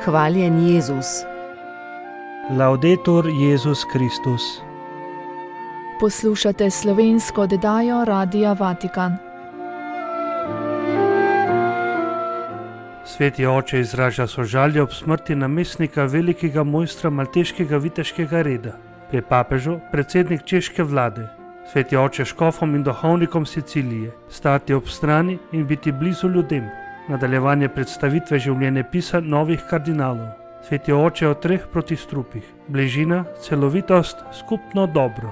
Hvaljen Jezus. Laudetur Jezus Kristus. Poslušate slovensko oddajo Radia Vatikan. Sveti oče izraža sožalje ob smrti namestnika velikega mojstra malteškega viteškega reda. Pri papežu predsednik češke vlade. Sveti oče škofom in duhovnikom Sicilije, stati ob strani in biti blizu ljudem. Nadaljevanje predstavitve življenjepisa novih kardinalov. Sveti oče o treh protistrupih. Bližina, celovitost, skupno dobro.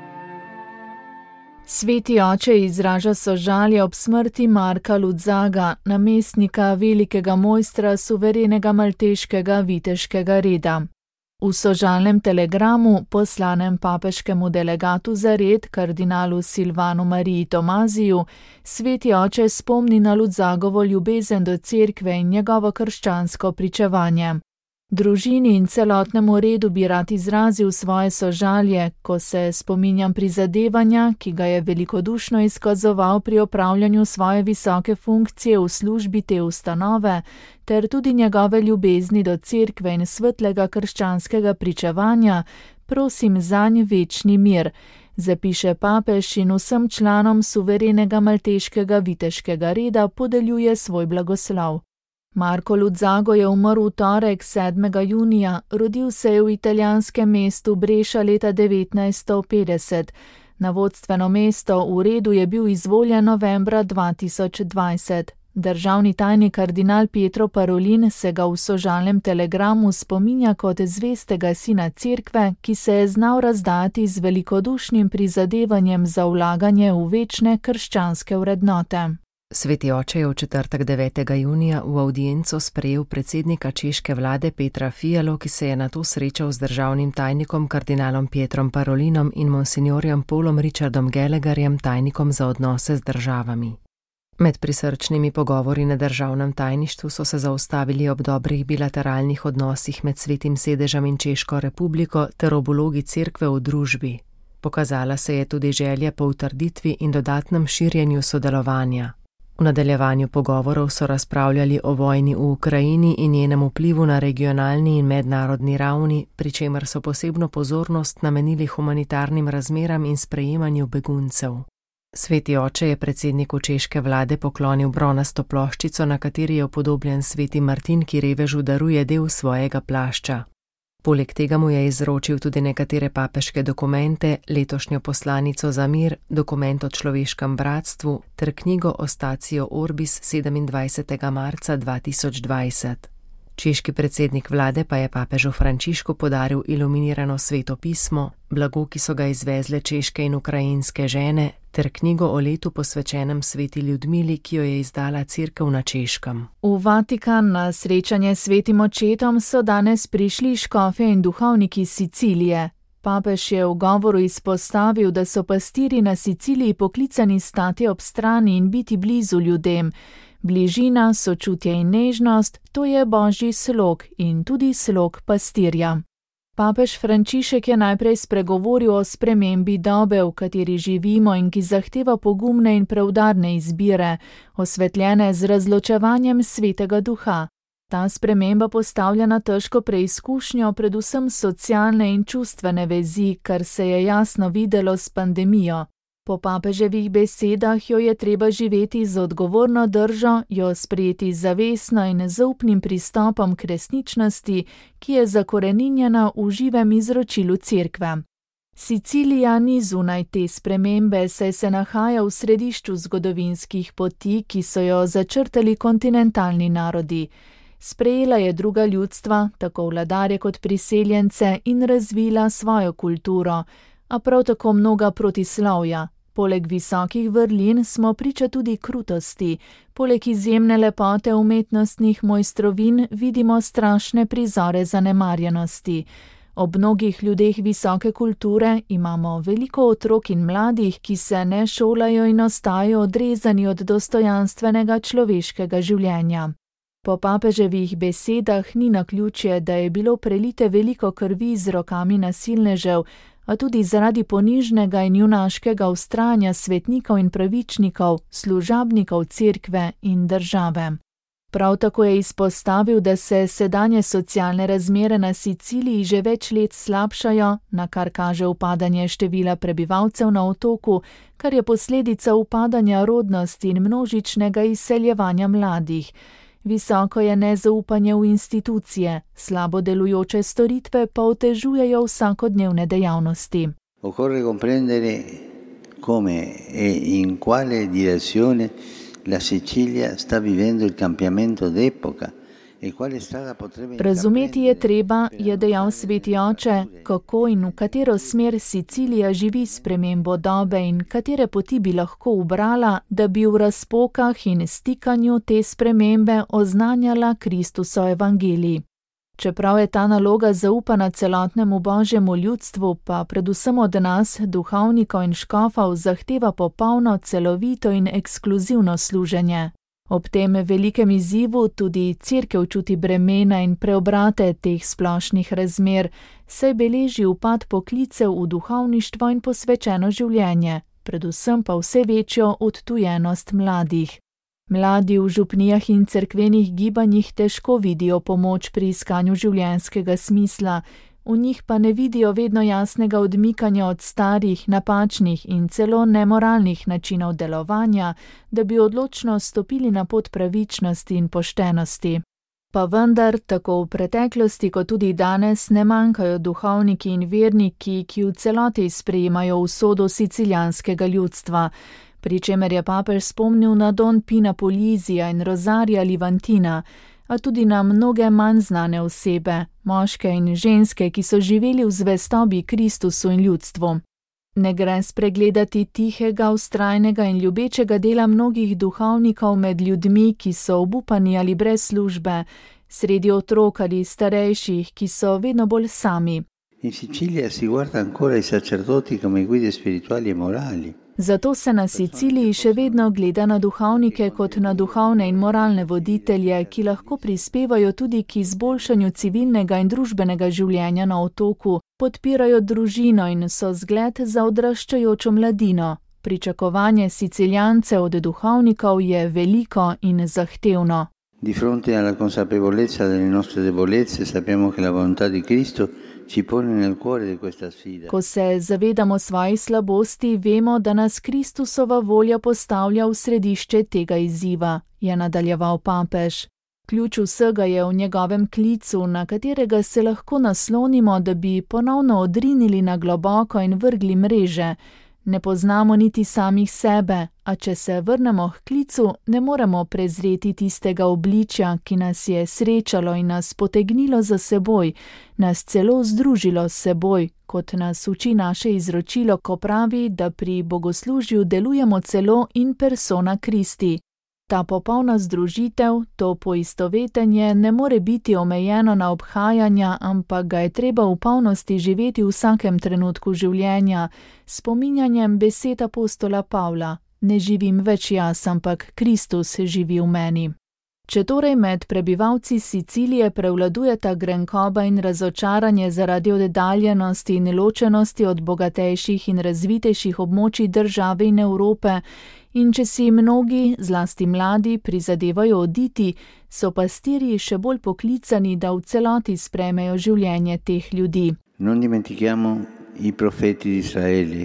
Sveti oče izraža sožalje ob smrti Marka Ludzaga, namestnika velikega mojstra suverenega malteškega viteškega reda. V sožalnem telegramu, poslanem papeškemu delegatu za red, kardinalu Silvanu Mariji Tomaziju, sveti oče spomni na Ludzagovo ljubezen do cerkve in njegovo krščansko pričevanje. Družini in celotnemu redu bi rad izrazil svoje sožalje, ko se spominjam prizadevanja, ki ga je velikodušno izkazoval pri opravljanju svoje visoke funkcije v službi te ustanove, ter tudi njegove ljubezni do cerkve in svetlega krščanskega pričevanja, prosim zanj večni mir, zapiše papež in vsem članom suverenega malteškega viteškega reda podeljuje svoj blagoslov. Marko Ludzago je umrl v torek 7. junija, rodil se je v italijanskem mestu Breša leta 1950. Na vodstveno mesto v redu je bil izvoljen novembra 2020. Državni tajnik kardinal Pietro Parolin se ga v sožalnem telegramu spominja kot zvestega sina cerkve, ki se je znal razdati z velikodušnim prizadevanjem za vlaganje v večne krščanske vrednote. Sveti oče je v četrtek 9. junija v avdienco sprejel predsednika češke vlade Petra Fialo, ki se je nato srečal z državnim tajnikom kardinalom Pietrom Parolinom in monsinjorjem Paulom Richardom Gallagherjem, tajnikom za odnose z državami. Med prisrčnimi pogovori na državnem tajništvu so se zaustavili ob dobrih bilateralnih odnosih med Svetim sedežem in Češko republiko ter ob vlogi cerkve v družbi. Pokazala se je tudi želja po utrditvi in dodatnem širjenju sodelovanja. V nadaljevanju pogovorov so razpravljali o vojni v Ukrajini in njenem vplivu na regionalni in mednarodni ravni, pri čemer so posebno pozornost namenili humanitarnim razmeram in sprejemanju beguncev. Sveti oče je predsedniku češke vlade poklonil bronasto ploščico, na kateri je upodobljen sveti Martin, ki revežu daruje del svojega plašča. Poleg tega mu je izročil tudi nekatere papeške dokumente, letošnjo poslanico za mir, dokument o človeškem bratstvu ter knjigo Ostatio Orbis 27. marca 2020. Češki predsednik vlade pa je papežu Frančišku podaril iluminirano sveto pismo, blago, ki so ga izvezle češke in ukrajinske žene, ter knjigo o letu posvečenem sveti Ljudmili, ki jo je izdala cerkev na Češkem. V Vatikan na srečanje s svetim očetom so danes prišli škofje in duhovniki Sicilije. Papež je v govoru izpostavil, da so pastirji na Siciliji poklicani stati ob strani in biti blizu ljudem. Bližina, sočutje in nežnost, to je božji slog in tudi slog pastirja. Papež Frančišek je najprej spregovoril o spremembi dobe, v kateri živimo in ki zahteva pogumne in preudarne izbire, osvetljene z razločevanjem svetega duha. Ta sprememba postavlja na težko preizkušnjo predvsem socialne in čustvene vezi, kar se je jasno videlo s pandemijo. Po papeževih besedah jo je treba živeti z odgovorno držo, jo sprejeti zavestno in zaupnim pristopom k resničnosti, ki je zakoreninjena v živem izročilu cerkve. Sicilija ni zunaj te spremembe, saj se nahaja v središču zgodovinskih poti, ki so jo začrtali kontinentalni narodi. Sprejela je druga ljudstva, tako vladarje kot priseljence, in razvila svojo kulturo, a prav tako mnoga protislovja. Poleg visokih vrlin smo priča tudi krutosti, poleg izjemne lepote umetnostnih mojstrovin vidimo strašne prizore zanemarjenosti. Ob mnogih ljudeh visoke kulture imamo veliko otrok in mladih, ki se ne šolajo in ostajajo odrezani od dostojanstvenega človeškega življenja. Po papeževih besedah ni naključje, da je bilo prelite veliko krvi z rokami nasilnežev, a tudi zaradi ponižnega in junaškega vztrajanja svetnikov in pravičnikov, služabnikov cerkve in države. Prav tako je izpostavil, da se sedanje socialne razmere na Siciliji že več let slabšajo, na kar kaže upadanje števila prebivalcev na otoku, kar je posledica upadanja rodnosti in množičnega izseljevanja mladih. Visoko je nezaupanje v institucije, slabo delujoče storitve pa otežujejo vsakodnevne dejavnosti. Occorre comprendere come e in quale direzione la Sicilia sta vivendo il cambiamento d'epoca e quale strada potrebbe Razumeti je treba, je dejal sveti oče, kako in v katero smer Sicilija živi spremembo dobe in katere poti bi lahko ubrala, da bi v razpokah in stikanju te spremembe oznanjala Kristusov evangelij. Čeprav je ta naloga zaupana celotnemu božjemu ljudstvu, pa predvsem od nas, duhovnikov in škofov, zahteva popolno, celovito in ekskluzivno služenje. Ob tem velikem izzivu tudi cerkev čuti bremena in preobrate teh splošnih razmer, saj beleži upad poklicev v duhovništvo in posvečeno življenje, predvsem pa vse večjo odtujenost mladih. Mladi v župnijah in cerkvenih gibanjih težko vidijo pomoč pri iskanju življenjskega smisla, v njih pa ne vidijo vedno jasnega odmikanja od starih, napačnih in celo nemoralnih načinov delovanja, da bi odločno stopili na pot pravičnosti in poštenosti. Pa vendar, tako v preteklosti kot tudi danes, ne manjkajo duhovniki in verniki, ki v celoti sprejemajo usodo sicilijanskega ljudstva, pri čemer je papež spomnil na Don Pina Polizija in Rozarija Livantina, a tudi na mnoge manj znane osebe, moške in ženske, ki so živeli v zvestobi Kristusu in ljudstvu. Ne gre spregledati tihega, vztrajnega in ljubečega dela mnogih duhovnikov med ljudmi, ki so obupani ali brez službe, sredi otrok ali starejših, ki so vedno bolj sami. In Sicilia si guarda ancora i sacerdoti come guide spirituali e morali. Zato se na Siciliji še vedno gleda na duhovnike kot na duhovne in moralne voditelje, ki lahko prispevajo tudi k izboljšanju civilnega in družbenega življenja na otoku, podpirajo družino in so zgled za odraščajočo mladino. Pričakovanje Sicilijancev od duhovnikov je veliko in zahtevno. Di fronte alla consapevolezza delle nostre debolezze, sappiamo che la volontà di Cristo ci pone nel cuore di questa sfida. Ko se zavedamo svojih slabosti, vemo, da nas Kristusova volja postavlja v središče tega izziva, je nadaljeval papež. Ključ vsega je v njegovem klicu, na katerega se lahko naslonimo, da bi ponovno odrinili na globoko in vrgli mreže. Ne poznamo niti samih sebe, a če se vrnemo k klicu, ne moremo prezreti tistega obličja, ki nas je srečalo in nas potegnilo za seboj, nas celo združilo s seboj, kot nas uči naše izročilo, ko pravi, da pri bogoslužju delujemo celo in persona Christi. Ta popolna združitev, to poistovetenje ne more biti omejeno na obhajanja, ampak ga je treba v polnosti živeti v vsakem trenutku življenja, s spominjanjem besed apostola Pavla: ne živim več jaz, ampak Kristus živi v meni. Če torej med prebivalci Sicilije prevladujeta grenkoba in razočaranje zaradi oddaljenosti in ločenosti od bogatejših in razvitejših območij države in Evrope, in če si mnogi, zlasti mladi, prizadevajo oditi, so pastirji še bolj poklicani, da v celoti sprejmejo življenje teh ljudi. Non dimentichiamo i profeti di Israele.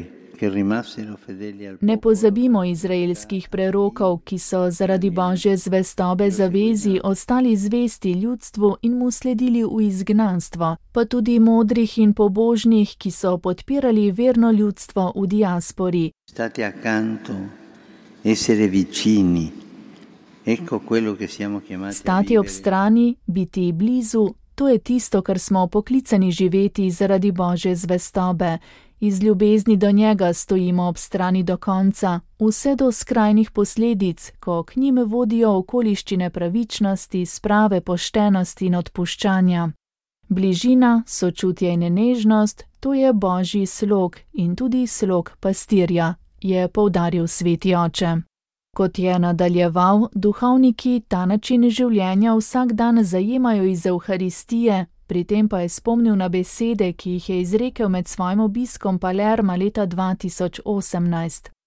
Ne pozabimo izraelskih prerokov, ki so zaradi božje zvestobe zavezi ostali zvesti ljudstvu in mu sledili v izgnanstvo, pa tudi modrih in pobožnih, ki so podpirali verno ljudstvo v diaspori. Stati accanto, essere vicini. Ecco quello che siamo chiamati. Stati ob strani, biti blizu, to je tisto, kar smo poklicani živeti zaradi božje zvestobe. Iz ljubezni do njega stojimo ob strani do konca, vse do skrajnih posledic, ko k njim vodijo okoliščine pravičnosti, sprave, poštenosti in odpuščanja. Bližina, sočutje in nežnost, to je božji slog in tudi slog pastirja, je poudaril sveti oče. Kot je nadaljeval, duhovniki ta način življenja vsak dan zajemajo iz Evharistije, pri tem pa je spomnil na besede, ki jih je izrekel med svojim obiskom Palerma leta 2018.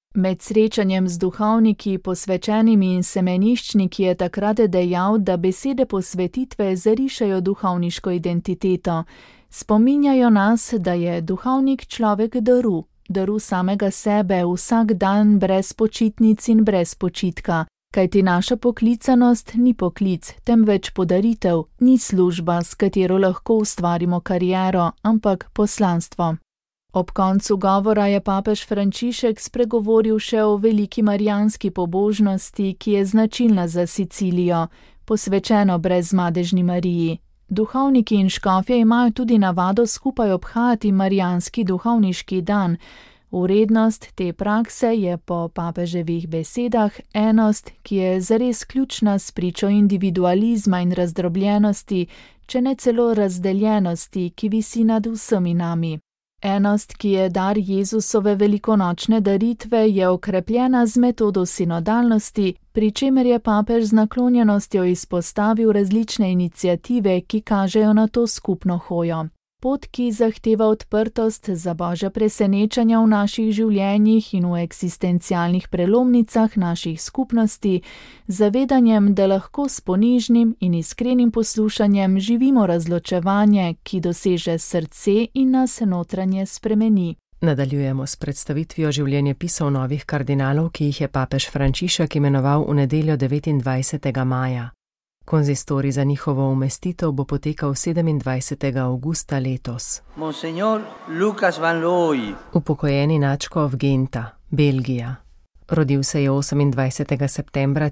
Med srečanjem z duhovniki, posvečenimi in semeniščniki je takrat dejal, da besede posvetitve zarišajo duhovniško identiteto. Spominjajo nas, da je duhovnik človek daru samega sebe vsak dan brez počitnic in brez počitka. Kajti naša poklicanost ni poklic, temveč podaritev, ni služba, s katero lahko ustvarimo kariero, ampak poslanstvo. Ob koncu govora je papež Frančišek spregovoril še o veliki marijanski pobožnosti, ki je značilna za Sicilijo, posvečeno brezmadežni Mariji. Duhovniki in škofje imajo tudi navado skupaj obhajati marijanski duhovniški dan. Vrednost te prakse je po papeževih besedah enost, ki je zares ključna s pričo individualizma in razdrobljenosti, če ne celo razdeljenosti, ki visi nad vsemi nami. Enost, ki je dar Jezusove velikonočne daritve, je okrepljena z metodo sinodalnosti, pri čemer je papež z naklonjenostjo izpostavil različne iniciative, ki kažejo na to skupno hojo. Pot, ki zahteva odprtost za božja presenečanja v naših življenjih in v eksistencialnih prelomnicah naših skupnosti, zavedanjem, da lahko s ponižnim in iskrenim poslušanjem živimo razločevanje, ki doseže srce in nas notranje spremeni. Nadaljujemo s predstavitvijo življenjepisov novih kardinalov, ki jih je papež Frančišek imenoval v nedeljo 29. maja. Konzistorij za njihovo umestitev bo potekal 27. avgusta letos. Monsignor Lucas Van Looy, Upokojeni nadškof Genta, Belgija. Rodil se je 28. septembra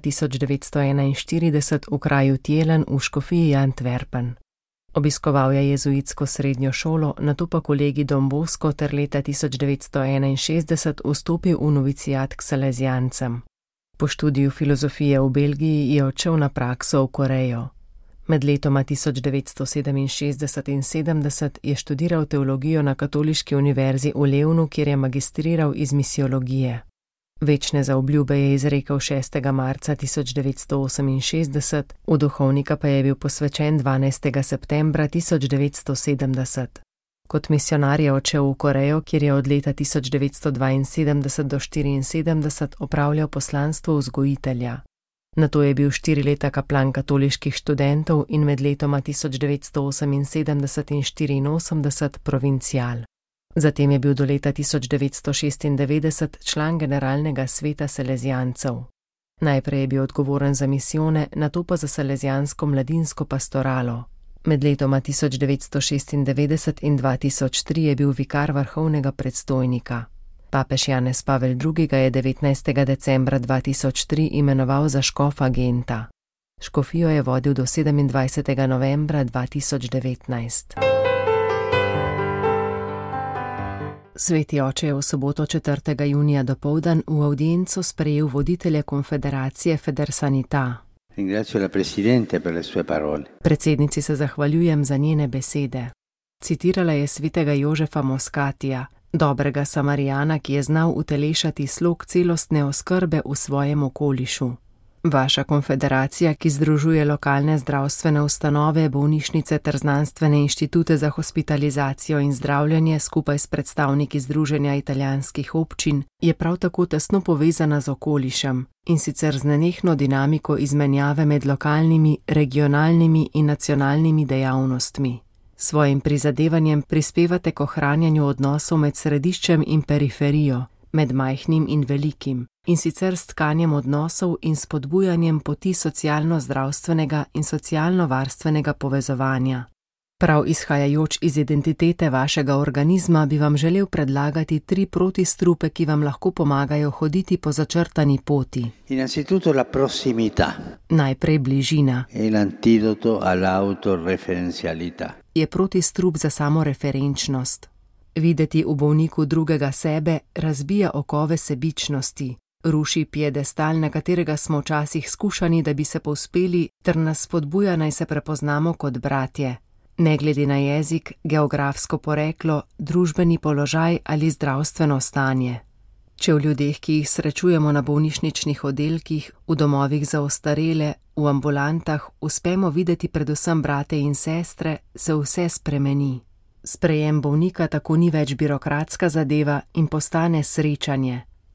1941 v kraju Tjelen v škofiji Antwerpen. Obiskoval je jezuitsko srednjo šolo, nato pa kolegi Don Bosco ter leta 1961 vstopil v noviciat k salezijancem. Po študiju filozofije v Belgiji je odšel na prakso v Korejo. Med letoma 1967 in 70 je študiral teologijo na Katoliški univerzi v Levnu, kjer je magistriral iz misiologije. Večne zaobljube je izrekel 6. marca 1968, v duhovnika pa je bil posvečen 12. septembra 1970. Kot misionar je odšel v Korejo, kjer je od leta 1972 do 1974 opravljal poslanstvo vzgojitelja. Nato je bil 4 leta kaplan katoliških študentov in med letoma 1978 in 1984 provincial. Zatem je bil do leta 1996 član generalnega sveta salezijancev. Najprej je bil odgovoren za misijone, nato pa za salezijansko mladinsko pastoralo. Med letoma 1996 in 2003 je bil vikar vrhovnega predstojnika. Papež Janez Pavel II. Ga je 19. decembra 2003 imenoval za škofa Genta. Škofijo je vodil do 27. novembra 2019. Sveti oče je v soboto 4. junija dopoldan v avdienco sprejel voditelje konfederacije Federsanità. Ringrazio la Presidente per le sue parole. Predsednici se zahvaljujem za njene besede. Citirala je svetega Jožefa Moskatija, dobrega Samarijana, ki je znal utelešati slog celostne oskrbe v svojem okolišu. Vaša konfederacija, ki združuje lokalne zdravstvene ustanove, bolnišnice ter znanstvene inštitute za hospitalizacijo in zdravljenje skupaj s predstavniki Združenja italijanskih občin, je prav tako tesno povezana z okolišem, in sicer z nenehno dinamiko izmenjave med lokalnimi, regionalnimi in nacionalnimi dejavnostmi. Svojim prizadevanjem prispevate k ohranjanju odnosov med središčem in periferijo, med majhnim in velikim, in sicer s tkanjem odnosov in spodbujanjem poti socialno-zdravstvenega in socialno-varstvenega povezovanja. Prav izhajajoč iz identitete vašega organizma bi vam želel predlagati 3 protistrupe, ki vam lahko pomagajo hoditi po začrtani poti. Innanzitutto la prossimità. Najprej bližina. È l'antidoto all'autoreferenzialità. Je protistrup za samoreferenčnost. Videti v bolniku drugega sebe razbija okove sebičnosti, ruši piedestal, na katerega smo včasih skušani, da bi se povzpeli, ter nas spodbuja, naj se prepoznamo kot bratje, ne glede na jezik, geografsko poreklo, družbeni položaj ali zdravstveno stanje. Če v ljudeh, ki jih srečujemo na bolnišničnih oddelkih, v domovih za ostarele, v ambulantah, uspemo videti predvsem brate in sestre, se vse spremeni. Sprejem bolnika tako ni več birokratska zadeva in postane srečanje.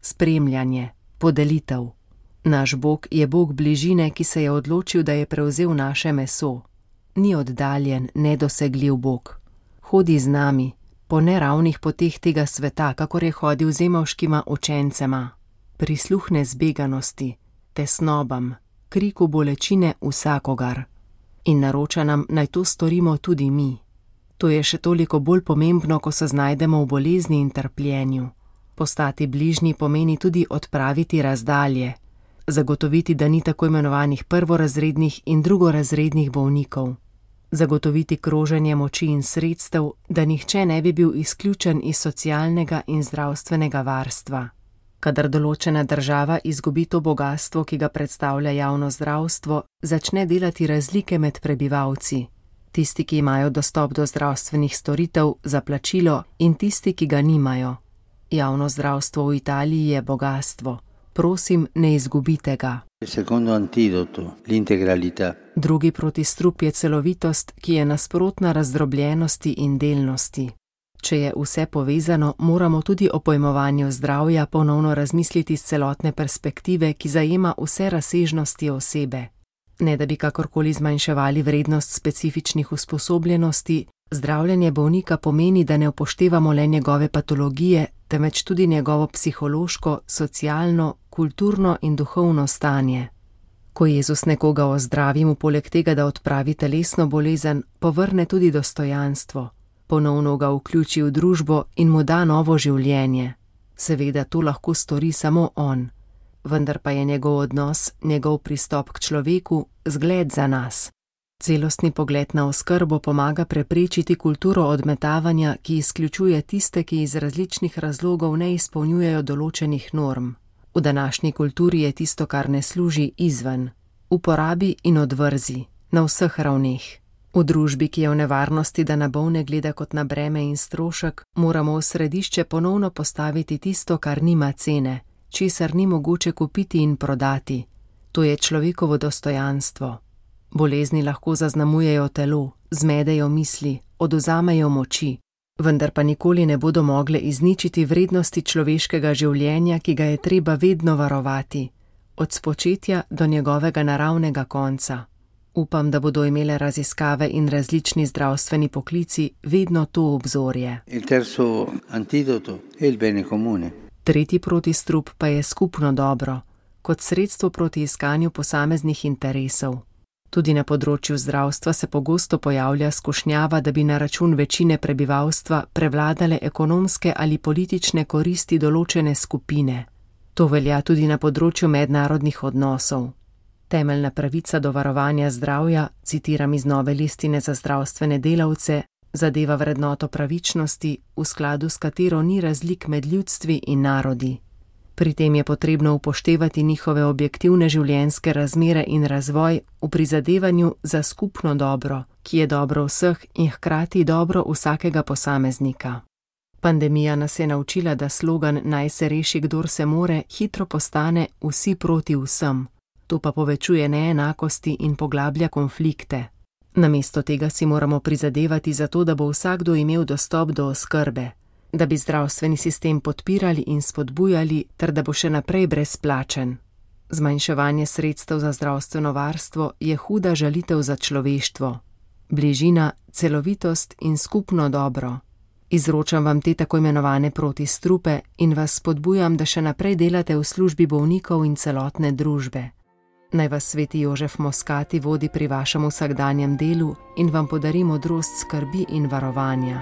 spremljanje, podelitev. Naš Bog je Bog bližine, ki se je odločil, da je prevzel naše meso. Ni oddaljen, nedosegljiv Bog. Hodi z nami, po neravnih poteh tega sveta, kakor je hodil z emavškima učencema. Prisluhne zbeganosti, tesnobam, kriku bolečine vsakogar. In naroča nam, naj to storimo tudi mi. To je še toliko bolj pomembno, ko se znajdemo v bolezni in trpljenju. Postati bližnji pomeni tudi odpraviti razdalje, zagotoviti, da ni tako imenovanih prvorazrednih in drugorazrednih bolnikov, zagotoviti kroženje moči in sredstev, da nihče ne bi bil izključen iz socialnega in zdravstvenega varstva. Kadar določena država izgubi to bogastvo, ki ga predstavlja javno zdravstvo, začne delati razlike med prebivalci. Tisti, ki imajo dostop do zdravstvenih storitev za plačilo, in tisti, ki ga nimajo. Javno zdravstvo v Italiji je bogastvo. Prosim, ne izgubite ga. Secondo antidoto, l'integralità. Drugi protistrup je celovitost, ki je nasprotna razdrobljenosti in delnosti. Če je vse povezano, moramo tudi o pojmovanju zdravja ponovno razmisliti z celotne perspektive, ki zajema vse razsežnosti osebe. Ne da bi kakorkoli zmanjševali vrednost specifičnih usposobljenosti, zdravljenje bolnika pomeni, da ne upoštevamo le njegove patologije, temveč tudi njegovo psihološko, socialno, kulturno in duhovno stanje. Ko Jezus nekoga ozdravi, mu poleg tega, da odpravi telesno bolezen, povrne tudi dostojanstvo, ponovno ga vključi v družbo in mu da novo življenje. Seveda to lahko stori samo on, vendar pa je njegov odnos, njegov pristop k človeku zgled za nas. Celostni pogled na oskrbo pomaga preprečiti kulturo odmetavanja, ki izključuje tiste, ki iz različnih razlogov ne izpolnjujejo določenih norm. V današnji kulturi je tisto, kar ne služi, izven. Uporabi in odvrzi, na vseh ravneh. V družbi, ki je v nevarnosti, da na bolne gleda kot na breme in strošek, moramo v središče ponovno postaviti tisto, kar nima cene, česar ni mogoče kupiti in prodati. To je človekovo dostojanstvo. Bolezni lahko zaznamujejo telo, zmedejo misli, odvzamejo moči, vendar pa nikoli ne bodo mogle izničiti vrednosti človeškega življenja, ki ga je treba vedno varovati, od spočetja do njegovega naravnega konca. Upam, da bodo imele raziskave in različni zdravstveni poklici vedno to obzorje. Il terzo antidoto è il bene comune. Tretji protistrup pa je skupno dobro, kot sredstvo proti iskanju posameznih interesov. Tudi na področju zdravstva se pogosto pojavlja skušnjava, da bi na račun večine prebivalstva prevladale ekonomske ali politične koristi določene skupine. To velja tudi na področju mednarodnih odnosov. Temeljna pravica do varovanja zdravja, citiram iz nove listine za zdravstvene delavce, zadeva vrednoto pravičnosti, v skladu s katero ni razlik med ljudstvi in narodi. Pri tem je potrebno upoštevati njihove objektivne življenjske razmere in razvoj v prizadevanju za skupno dobro, ki je dobro vseh in hkrati dobro vsakega posameznika. Pandemija nas je naučila, da slogan "naj se reši, kdor se more" hitro postane "vsi proti vsem". To pa povečuje neenakosti in poglablja konflikte. Namesto tega si moramo prizadevati za to, da bo vsakdo imel dostop do oskrbe, da bi zdravstveni sistem podpirali in spodbujali, ter da bo še naprej brezplačen. Zmanjševanje sredstev za zdravstveno varstvo je huda žalitev za človeštvo. Bližina, celovitost in skupno dobro. Izročam vam te tako imenovane protistrupe in vas spodbujam, da še naprej delate v službi bolnikov in celotne družbe. Naj vas sveti Jožef Moskati vodi pri vašem vsakdanjem delu in vam podari modrost skrbi in varovanja.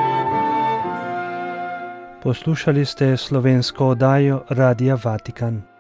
Poslušali ste slovensko oddajo Radia Vatikan.